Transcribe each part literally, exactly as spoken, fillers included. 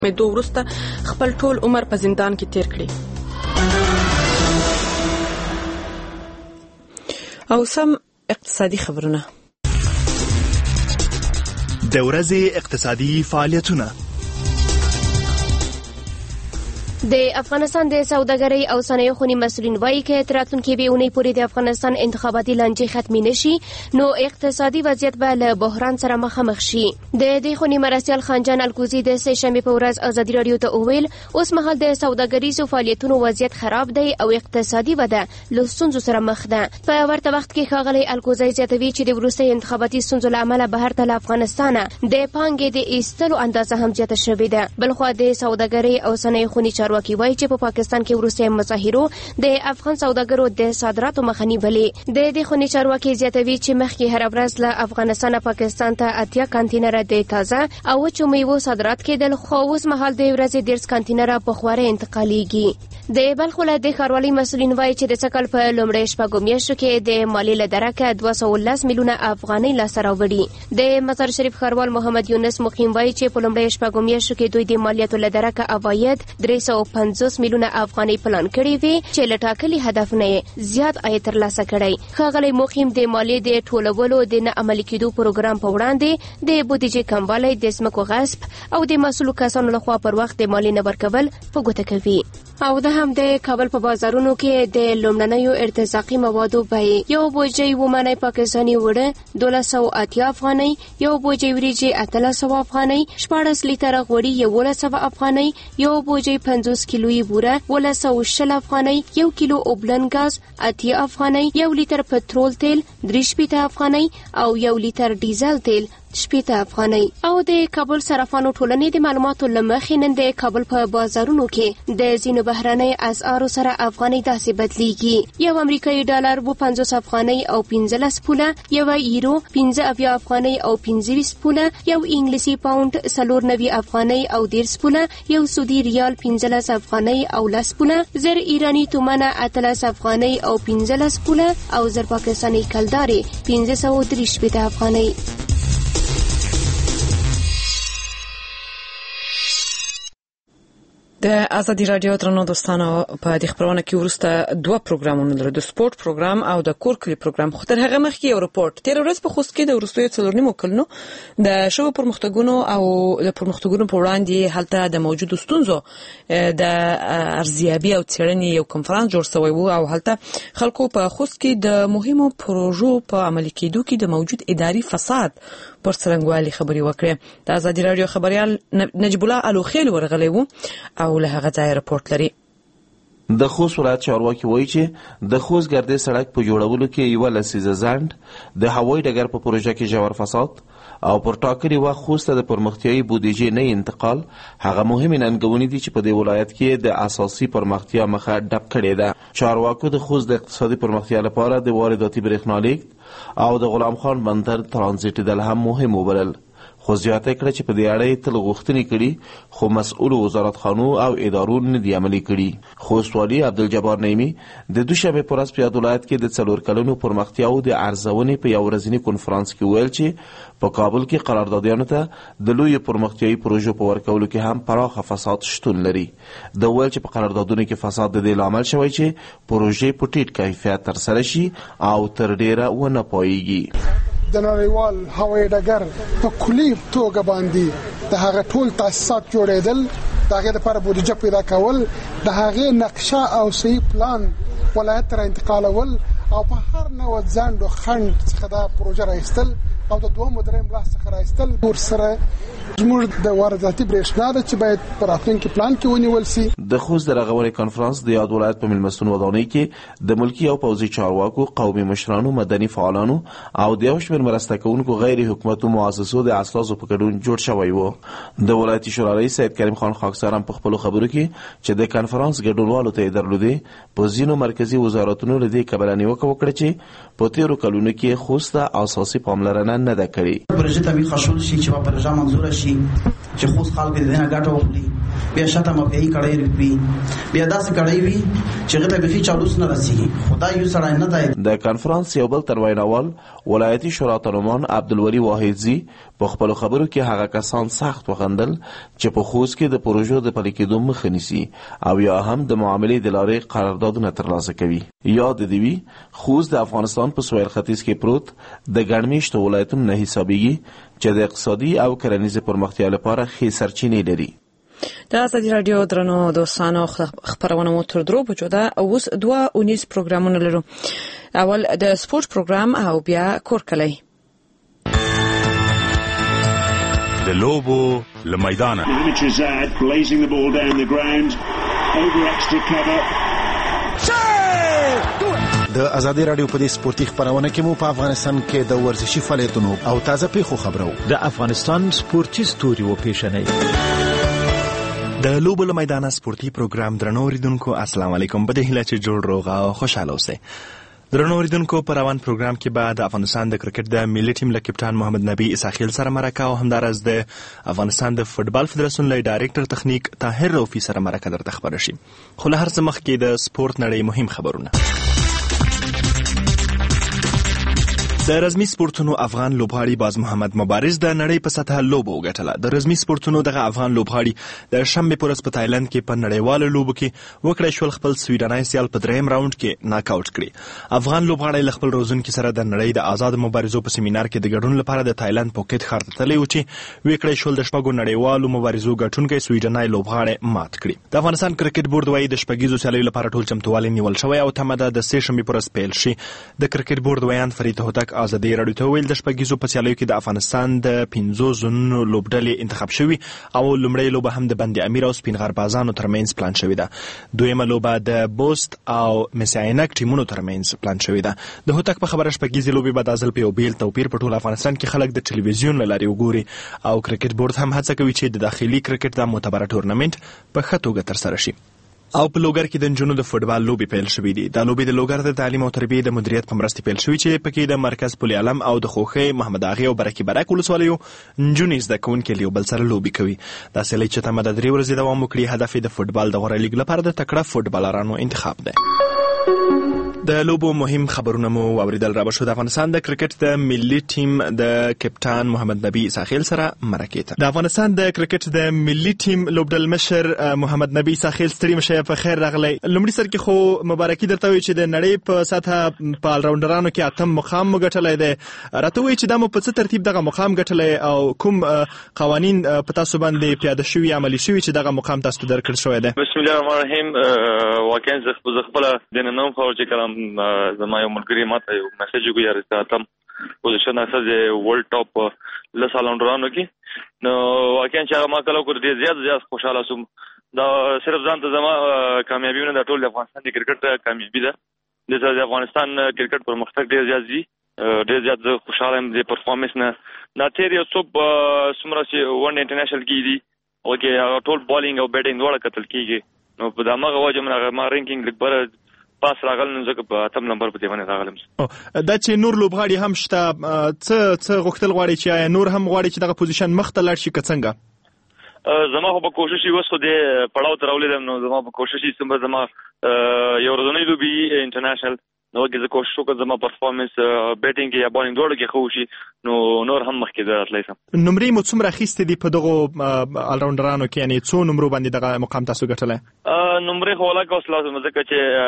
مې دوه وروسته خپل ټول عمر په زندان کې تیر کړی. او سم اقتصادي خبرونه. د ورځې اقتصادي فعالیتونه. د افغانستان د سوداګرۍ او صنایعو خونې مسؤلین وایي که تر راتلونکې یوې اونۍ پورې د افغانستان انتخاباتي لانجې ختمې نه شي نو اقتصادي وضعیت به له بحران سره مخامخ شي. د دې خونې مرستیال خانجان الکوزي د سه شنبې په ورځ ازادي راډیو ته وویل اوس مهال د سوداګریزو فعالیتونو وضعیت خراب دی او اقتصادي وده له ستونزو سره مخ ده. په ورته وخت کې ښاغلی الکوزي زیاتوي چې د وروستۍ انتخاباتي ستونزو له امله بهر ته له افغانستانه د پانګې د ایستلو اندازه هم زیاته شوې ده. بلخوا د سوداګرۍ او صنایعو خونې چارواکي وایي چې په پاکستان کې وروستۍ مظاهرو د افغان سوداګرو د صادراتو مخه نیولې. د دې خونې چارواکي زیاتوي چې مخکې هره ورځ له افغانستانه پاکستان ته اتیا کانتینره د تازه او وچو میوو صادرات کېدل، خو اوس مهال د ورځې دېرش کانتینره په خواره انتقالیږي. د بلخ ولایت د ښاروالۍ مسؤلین وایي چې د سږ کال په لومړۍ شپږو میاشتو کې د مالیې له درکه دوه سوه لس میلیونه افغانۍ لاسته راوړي. د مزار شریف ښاروال محمد یونس مقیم وایي چې په لومړۍ شپږو میاشتو کې دوی د مالیاتو له درکه عواید درې سوه پنځوس میلیونه افغانۍ پلان کړي وي چې له ټاکلي هدف نه زیات عاید ترلاسه کړی. ښاغلی مقیم د مالیې د ټولولو د نه عملي کېدو پروګرام په وړاندې د بودیجې کموالی، د ځمکو غصب او د مسؤلو کسانو لخوا پر وخت د مالیې نه ورکول په ګوته کوي. او ده هم د کابل په بازارونو کې د لومړنیو ارتزاقي موادو بیې: یو بوجۍ ومنی پاکستاني وړه دولس سوه اتیا افغانۍ، یو بوجۍ وریجې اتلس سوه افغانۍ، شپاړس لیتره غوړي یولس سوه افغانۍ، یو بوجۍ پنځوس کیلویي بوره ولس سوه شل افغانۍ، یو کیلو اوبلن ګاز اتیا افغانۍ، یو لیتر پټرول تیل درې شپېته افغانۍ او یو لیتر ډیزل تیل شپېته افغانۍ. او د کابل صرافانو ټولنې د معلوماتو له مخې نن د کابل په بازارونو کې د ځینو بهرنۍ اسعارو سره افغانۍ داسې بدلیږي: یو امریکایي ډالر اووه پنځوس افغانۍ او پنځلس پوله، یو یورو پنځه اویا افغانۍ او پنځه ویشت پوله، یو انګلیسي پاونډ څلور نوي افغانۍ او دېرش پوله، یو سعودي ریال پنځلس افغانۍ او لس پوله، زر ایراني تومنه اتلس افغانۍ او پنځلس پوله او زر پاکستاني کلدارې پنځه سوه درې شپېته افغانۍ. د ازادي راډیو درنو دوستانو په دې خبرونه کې ورسته دوه پروګرامونه لري، د سپورت پروګرام او د کور کلی پروګرام. خو تر هغه مخکې یو رپورت. تیر ورځ په خوست کې د وروستیو څلور نیمو کلونو د شویو پرمختګونو او د پرمختګونو په وړاندې هلته د موجودو ستونزو د ارزیابي او څېړنې یو کنفرانس جوړ شوی و او هلته خلکو په خوست کې د مهمو پروژو په عملي کېدو کې د موجود اداري فساد پر څرنګوالي خبرې وکړې. د ازادي راډیو خبريال نجیب الله الوخیل ورغلی و او له هغه ځای رپورت لري. د خوست ولایت چارواکي وایي چې د خوست ګردې سړک په جوړولو کې یوه لسیزه ځنډ، د هوایي ډګر په پروژه کې ژور فساد او پر ټاکلي وخت خوست ته د پرمختیایي بودیجې نه انتقال هغه مهمې ننګونې دي چې په دې ولایت کې د اساسي پرمختیا مخه ډب کړې ده. چارواکو د خوست د اقتصادي پرمختیا لپاره د وارداتي برېښنالیک او د غلام خان بندر ترانزیت دل هم مهم وبلل، خو زیاته کړه چې په دې اړه تل غوښتنې کړي خو مسؤل وزارتخانو او ادارو نه دي عملي کړي. خوست والي عبدالجبار نعیمي د دوشنبې په ورځ په یاد ولایت کې د څلور کلونو پرمختیاو د ارزونې په یو ورځني کنفرانس کې ویل چې په کابل کې قراردادیانو ته د لویو پرمختیایي پروژو په ورکولو کې هم پراخه فساد شتون لري. د ویل چې په قراردادونو کې فساد د دې لامل شوی چې پروژې په ټیټ کیفیت ترسره شي او تر ډیره ونه پایېږي. د نړیوال هوایي ډګر په کلي توګه باندې د هغه ټول تاسیسات جوړېدل، د هغې لپاره بودیجه پیدا کول، د هغې نقشه او صحیح پلان ولایت ته انتقالول او په هر نوع ځنډ او خنډ څخه دا پروژه راایستل او د دوه مدریم لاس څخه راایستل. ور سره زموږ د وارداتي برېښنا ده چې باید په راتلونکي پلان کې ونیول شي. د خوست د رغونې کنفرانس د یاد ولایت په مېلمستون ودانۍ کې د ملکي او پوځي چارواکو، قومي مشرانو، مدني فعالانو او د یو شمېر مرسته کوونکو غیر حکومتي مؤسسو د اساسو په ګډون جوړ شوی و. د ولایتي شورا رئیس سید کریم خان خاکسار هم په خپلو خبرو کې چې د کنفرانس ګډونوالو ته یې درلودې په ځینو مرکزي وزارتونو له دې کبله نیوکه وکړه چې په تېرو کلونو کې خوست ته اساسي پاملرنه نه ده کړې. پروژه طبیعي خشول شي چې په پروژه منظور شي چې خوست خلک دې نه ګټه وکړي بیا شاته مفعی کړی وي بیا داسې کړی وي چې غته به چالوس نه رسیږي خدای یو سړی نه دی. د کانفرنس یو بل تروینوال ولایتي شورا ترمان عبدالولی واحدزی په خپل خبرو کې هغه کسان سخت وخندل چې په خوست کې د پروژو د پلي کېدو مخه نیسي او یا هم د معاملې د لارې قراردادونه ترلاسه کوي. یاد دی وی خوست د افغانستان په سویل ختیځ کې پروت د ګڼمېشتو ولایتونو نه حسابېږي چې د اقتصادي او کرنیزې پرمختیا لپاره ښې سرچینې لري. د ازادي راډیو درنو دوستانو خبرونه مو تر درو بجو ده اوس دوه اونیز پروګرامونه لرو. اول د سپورت پروګرام او بیا کورکلی د لوبو له میدانه د ازادي راډیو په دې سپورتي خبرونه کې مو په افغانستان کې د ورزشي فعالیتونو او تازه پیښو خبرو د افغانستان سپورتي ستوري و پیښنې د لوبو له میدانه سپورتي پروګرام درنو اوریدونکو السلام علیکم. په دې هیله چې جوړ روغ او خوشاله اوسئ. درنو اوریدونکو په روان پروګرام کې به د افغانستان د کرکټ د ملي ټیم له کپټان محمد نبی اساخیل سره مرکه او همدارس د افغانستان د فوتبال فدراسیون له ډایرکټر تخنیک طاهر رؤفي سره مرکه درته خبره شي. خو له هر څه مخکې د سپورت نړۍ مهم خبرونه. د رزمي سپورتونو افغان لوبغاړي باز محمد مبارز د نړۍ په سطح لوبه وګټله. د رزمي سپورتونو دغه افغان لوبغاړي د شنبه په ورځ په تایلند کې په نړیواله لوبه کې وکړای شول خپل سویډنای سیال په دریم راوند کې ناک آوټ کړي. افغان لوبغاړي له خپل روزونکي سره د نړۍ د آزاد مبارزو په سیمینار کې د ګډون لپاره د تایلند پوکټ ښار ته تللی و چې وکړای شول د شپږو نړیوالو مبارزو ګټونکي سویډنای لوبغاړي مات کړي. د افغانستان کرکټ بورډ وايي د شپږیزو سیالیو لپاره ټول چمتووالی نیول شوی او تمه ده د سې شنبې په ورځ پیل شي. د کرکټ بورډ ویاند فرید هوتک ازادي راډیو ته ویل د شپږیزو په سیالیو کې د افغانستان د پنځو زونونو لوبډلې انتخاب شوي او لومړۍ لوبه هم د بند امیر او سپین غربازانو ترمنځ پلان شوې ده. دویمه لوبه د بوست او مساینک ټیمونو ترمنځ پلان شوې ده. د هوتک په خبره شپږیزې لوبې به د ځل په یو بیل توپیر په ټول افغانستان کې خلک د ټلویزیون له لارې وګوري او کرکټ بورډ هم هڅه کوي چې د داخلي کرکټ د معتبره تورنمنت په ښه توګه ترسره شي. او په لوګر کې د نجونو د فوتبال لوبې پیل شوې دي. دا لوبې د لوګر د تعلیم او تربیې د مدیریت په مرسته پیل شوې چې پکې د مرکز پل علم او د خوخي محمد اغي او برکي برک ولسوالیو نجونې زده کوونکي له بل سره لوبې کوي. دا سیالي چې تمه د درې ورځې دوام وکړي هدف د فوتبال د غوړه لیګ لپاره د تکړه فوتبالرانو انتخاب دی. د لوبو مهم خبرونه مو اوریدل را بشو. د افغانستان د کرکټ د ملي ټیم د کپټان محمد نبی اساخیل سره مرکه ته. د افغانستان د کرکټ د ملي ټیم لوبډل مشر محمد نبی اساخیل ستړي مشه په خیر راغلی. لومړي سر کې خو مبارکي درته وي چې د نړۍ په سطح په الراوندرانو کې اتم مقام وګټلی دی. راته وایي چې دا مو په څه ترتیب دغه مقام ګټلی او کوم قوانین په تاسو باندې پیاده شوي عملي شوي چې دغه مقام تاسو ته درکړل شوی دی؟ بسم الله الرحمن الرحیم. واقعا زه خپله د نننوم خبر چې کلم زما یو ملګري ماته یو میسج وکړ چې اتم پوزیشن اساس ورلد ټاپ لس الراوندرانو کې نو واقعا چې هغه ما کله وکړ ډېر زیات زیات خوشاله شوم. دا صرف ځان ته زما کامیابي نه ده ټول د افغانستان د کرکټ کامیابي ده. د افغانستان کرکټ پرمختګ ډېر زیات دي ډېر زیات زه خوشاله یم د پرفارمنس نه. دا تیر یو څوک څومره چې ون انټرنیشنل کې دي اوکې ټول بالینګ او بیټینګ دواړه کتل کیږي نو په دغه وجه موږ ما رینکینګ لږ بره پاس راغل نو ځکه په اتم نمبر په دې باندې راغلم. دا چې نور لوبغاړي هم شته څه څه غوښتل غواړي چې نور هم غواړي چې دغه پوزیشن مخ ته لاړ شي که څنګه؟ زما خو په کوشش یې اوس خو دې پړاو ته راولیدم نو زما په کوشش یې څومره زما یو ورځنۍ لوبې انټرنیشنل نو کې زه کوشش وکړم زما پرفارمنس بیټینګ یا بالینګ دواړو کې ښه وشي نو نور هم مخکې زه راتلی سم. نمرې مو څومره اخیستې دي په دغو الراونډرانو کې یعنې څو نمرو باندې دغه مقام تاسو ګټلی؟ نمرې خو ولاکه اوس لازم ځکه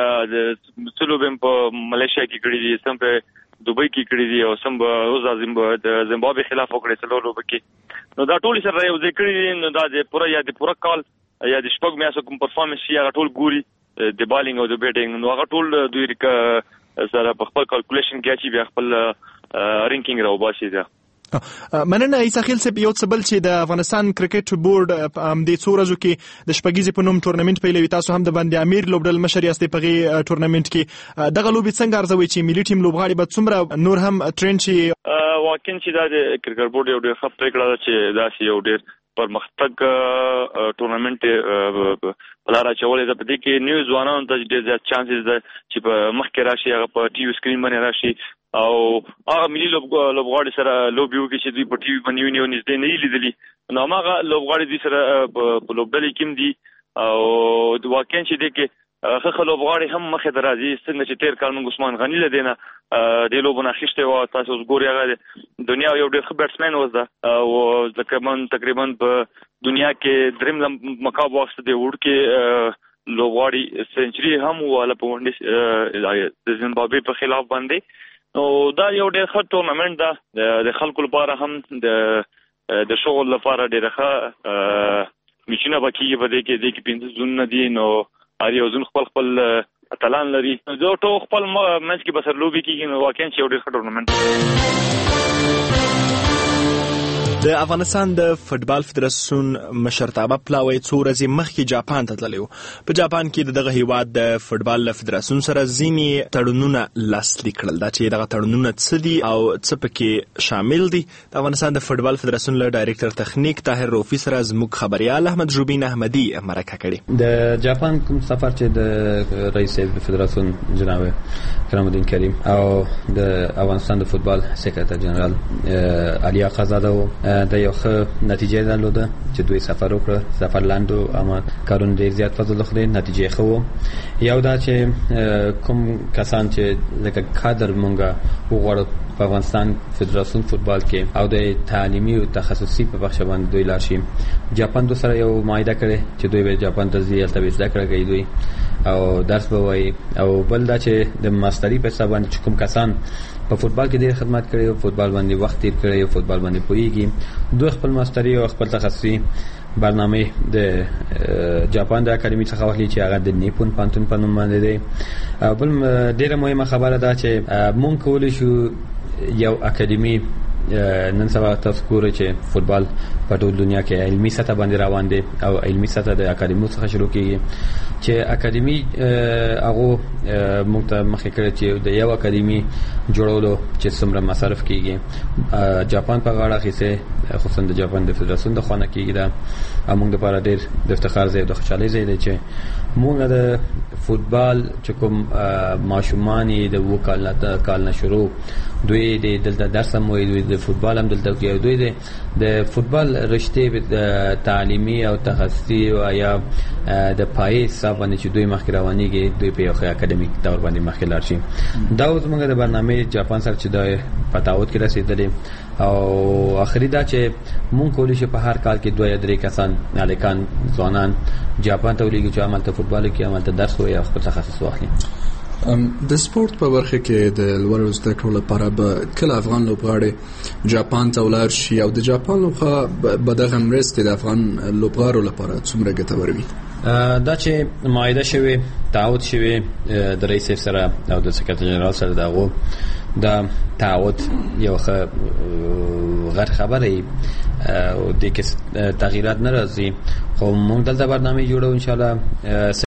چې څه لوبې په ملیشیا کې کړي دي سم په دوبۍ کې کړي دي او سم به اوس د زیمبابوې خلاف وکړي څلور لوبې کې نو دا ټول سره یو ځای کړي دي نو دا د پوره یا د پوره کال یا د شپږ میاشتو کوم پرفارمنس شي هغه ټول ګوري د بالینګ او د بیټینګ نو هغه ټول دوی سره په خپل کالکولیشن کې چې بیا خپل رینکینګ راوباسي ده. مننه اساخیل صاحب. یو څه بل چې د افغانستان کرکټ بورډ د څو ورځو کې د شپږیزې په نوم تورنمنت پیلوي تاسو هم د بند امیر لوبډل مشر یاستئ په هغې تورنمنت کې دغه لوبې څنګه ارزوئ چې ملي ټیم لوبغاړي به څومره نور هم ټرینډ شي؟ واقعا چې دا د کرکټ بورډ یو ډېر ښه پرېکړه ده چې داسې یو ډېر پرمختګ تورنمنت په لاره اچولې ده. په دې کې نیو ځوانانو ته ډېر زیات چانسز ده چې په مخکې راشي هغه په ټي وي سکرین باندې راشي او هغه ملي لوبغاړي سره لوبي وکړي چې دوی په ټي وي باندې ونیو نږدې نه لیدلي نو هغه لوبغاړي دوی سره په لوبډلې کې دي او د واقعي چې دی کې خخ لوبغاړي هم مخه درازي څنګه چې تیر کال موږ عثمان غنی لدینه د لوبونه خښته و تاسو وګورئ هغه دنیا یو ډېر ښه بیټسمن و ده او تقریبا تقریبا په دنیا کې دریم مقام واخیسته دی وړ کې لوبغاړي سنچري هم ولا په ونډه د زیمبابوې په خلاف باندې نو دا یو ډېر ښه ټورنمنت ده د خلکو لپاره هم د د شغل لپاره ډېر ښه میچونه باقي په دې کې د کې پنځه زونه دي نو اړ یو ځن خپل خپل اتلان لري زه ټول خپل مېچ کې بسر لوبي کېږي نو واقعا چې یو ډېر ښه ټورنمنت د افغانستان د فوتبال فدراسیون مشرتابه پلاوی څو ورځې مخکې جاپان ته تللی و. په جاپان کې دغه هیواد د فوتبال فدراسیون سره ځینې تړونونه لاسلیک کړل. دا چې دغه تړونونه څه دي او څه پکې شامل دي د افغانستان د فوتبال فدراسیون له ډایرکټر تخنیک طاهر روفي سره زموږ خبريال احمد جوبین احمدي مرکه کړې. د جاپان کوم سفر چې د رئیس فدراسیون جناب کرام الدین کریم او د افغانستان د فوتبال سکرټر جنرال علي آقازاده د یو ښه نتیجه درلوده چې دوی سفر وکړ سفر لاندو اما کارون ډیر زیات فضل خوري نتیجه خو یو دا چې کوم کسان چې لکه کادر مونږه وغوړ په افغانستان فدراسیون فوتبال کې او د تعلیمي او تخصصي په بخش باندې دوی لاړ شي جاپان دو سره یو معاهده کړي چې دوی به جاپان ته ځي البته زده کړه کوي دوی او درس به وایي او بل دا چې د ماستری په حساب باندې کوم کسان په فوتبال کې ډېر خدمت کړي او فوتبال باندې وخت تیر کړي او فوتبال باندې پوهیږي دوی خپل ماستری او خپل تخصصي برنامه د جاپان د اکاډمي څخه واخلي چې هغه د نیپون پانتون په نوم باندې دی. بل ډېره مهمه خبره ده چې مونږ کولی شو یو اکاډمي نن سبا تاسو ګورئ چې فوتبال په ټول دنیا کې علمي سطح باندې روان دي او علمي سطح د اکاډمي څخه شروع کیږي چې اکاډمي هغه موږ ته مخکې کړی چې د یو اکاډمي جوړولو چې څومره مصرف کیږي جاپان په غاړه اخیسته خصوصا د جاپان د فدراسیون د خانه کیږي دا موږ د لپاره ډېر د افتخار ځای د خوشحالۍ ځای دی چې موږ د فوتبال چې کوم ماشومان د وو کال نه کال نه شروع دوی د دلته درس هم وایي دوی د فوتبال هم دلته کوي دوی د فوتبال رشته تعلیمي او تخصصي او یا د پای حساب باندې چې دوی مخکې روانيږي دوی په یو اکاډمیک تور باندې مخکې لاړ شي. دا اوس موږ د برنامه جاپان سره چې د پتاوت کې رسیدلې او اخري دا چې مونږ کولی شو په هر کال کې دوه یا درې کسان الکان ځوانان جاپان ته ولېږي چې عملته فوتبال کې عملته درس وي او خپل تخصص واخلي. د سپورت په برخه کې د لوړو زده کړو لپاره به کله افغان لوبغاړي جاپان ته ولاړ شي او د جاپان لوبغاړي به دغه مرستې د افغان لوبغاړو لپاره څومره ګټور وي؟ دا چې معاهده شوی تعهد شوی د رئیس سره او د سکرټر جنرال سره دغه دا تعهد یو غیر خبره او د کې تغییرات نه راځي خو موږ دلته برنامه جوړو ان شاء الله